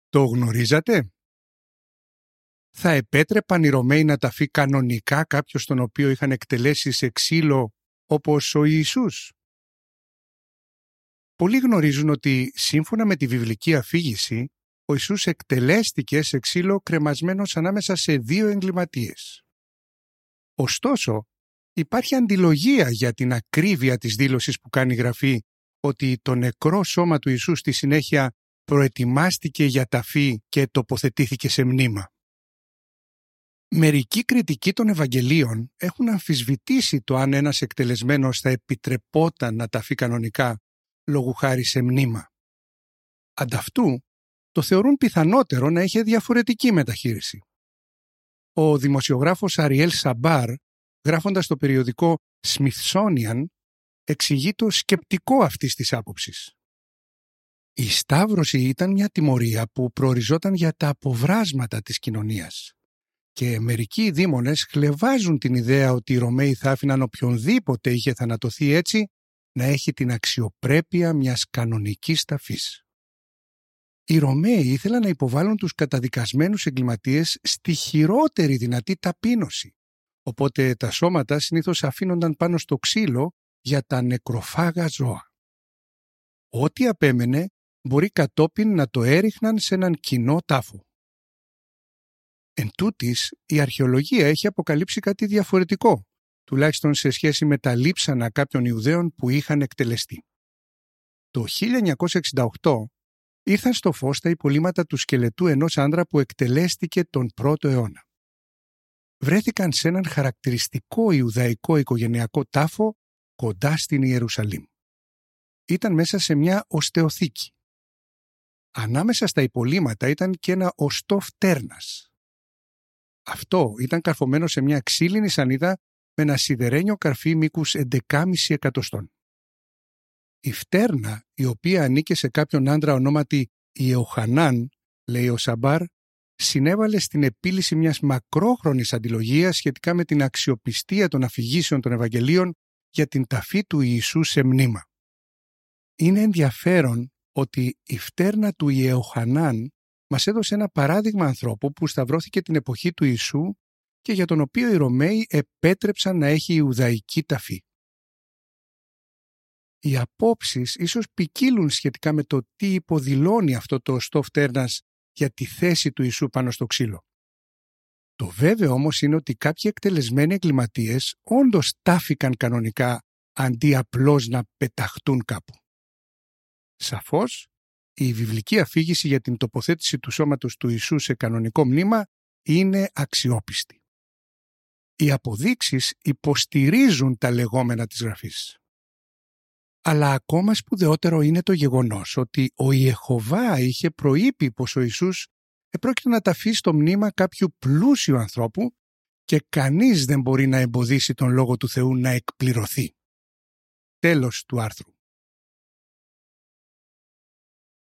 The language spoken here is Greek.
Το γνωρίζατε? Θα επέτρεπαν οι Ρωμαίοι να ταφεί κανονικά κάποιον τον οποίο είχαν εκτελέσει σε ξύλο όπως ο Ιησούς? Πολλοί γνωρίζουν ότι σύμφωνα με τη βιβλική αφήγηση, ο Ιησούς εκτελέστηκε σε ξύλο κρεμασμένος ανάμεσα σε δύο εγκληματίες. Ωστόσο, υπάρχει αντιλογία για την ακρίβεια της δήλωσης που κάνει η Γραφή ότι το νεκρό σώμα του Ιησού στη συνέχεια προετοιμάστηκε για ταφή και τοποθετήθηκε σε μνήμα. Μερικοί κριτικοί των Ευαγγελίων έχουν αμφισβητήσει το αν ένας εκτελεσμένος θα επιτρεπόταν να ταφεί κανονικά λόγου χάρη σε μνήμα. Ανταυτού, το θεωρούν πιθανότερο να είχε διαφορετική μεταχείριση. Ο δημοσιογράφος Αριέλ Σαμπάρ, γράφοντας το περιοδικό Smithsonian, εξηγεί το σκεπτικό αυτής της άποψης. Η σταύρωση ήταν μια τιμωρία που προοριζόταν για τα αποβράσματα της κοινωνίας και μερικοί δήμονες χλευάζουν την ιδέα ότι οι Ρωμαίοι θα άφηναν οποιονδήποτε είχε θανατωθεί έτσι να έχει την αξιοπρέπεια μιας κανονικής ταφής. Οι Ρωμαίοι ήθελαν να υποβάλουν τους καταδικασμένους εγκληματίες στη χειρότερη δυνατή ταπείνωση, οπότε τα σώματα συνήθως αφήνονταν πάνω στο ξύλο για τα νεκροφάγα ζώα. Ό,τι απέμενε μπορεί κατόπιν να το έριχναν σε έναν κοινό τάφο. Εν τούτοις, η αρχαιολογία έχει αποκαλύψει κάτι διαφορετικό, τουλάχιστον σε σχέση με τα λείψανα κάποιων Ιουδαίων που είχαν εκτελεστεί. Το 1968 ήρθαν στο φως τα υπολείμματα του σκελετού ενός άντρα που εκτελέστηκε τον 1ο αιώνα. Βρέθηκαν σε έναν χαρακτηριστικό Ιουδαϊκό οικογενειακό τάφο κοντά στην Ιερουσαλήμ. Ήταν μέσα σε μια οστεοθήκη. Ανάμεσα στα υπολείμματα ήταν και ένα οστό φτέρνας. Αυτό ήταν καρφωμένο σε μια ξύλινη σανίδα με ένα σιδερένιο καρφί μήκους 11,5 εκατοστών. Η φτέρνα, η οποία ανήκε σε κάποιον άντρα ονόματι Ιωχανάν, λέει ο Σαμπάρ, συνέβαλε στην επίλυση μιας μακρόχρονης αντιλογίας σχετικά με την αξιοπιστία των αφηγήσεων των Ευαγγελίων για την ταφή του Ιησού σε μνήμα. Είναι ενδιαφέρον ότι η φτέρνα του Ιωχανάν μας έδωσε ένα παράδειγμα ανθρώπου που σταυρώθηκε την εποχή του Ιησού και για τον οποίο οι Ρωμαίοι επέτρεψαν να έχει ιουδαϊκή ταφή. Οι απόψεις ίσως ποικίλουν σχετικά με το τι υποδηλώνει αυτό το οστό φτέρνας για τη θέση του Ιησού πάνω στο ξύλο. Το βέβαιο όμως είναι ότι κάποιοι εκτελεσμένοι εγκληματίες όντως τάφηκαν κανονικά αντί απλώς να πεταχτούν κάπου. Σαφώς, η βιβλική αφήγηση για την τοποθέτηση του σώματος του Ιησού σε κανονικό μνήμα είναι αξιόπιστη. Οι αποδείξεις υποστηρίζουν τα λεγόμενα της Γραφής. Αλλά ακόμα σπουδαιότερο είναι το γεγονός ότι ο Ιεχωβά είχε προείπει πως ο Ιησούς επρόκειται να ταφεί στο μνήμα κάποιου πλούσιου ανθρώπου και κανείς δεν μπορεί να εμποδίσει τον Λόγο του Θεού να εκπληρωθεί. Τέλος του άρθρου.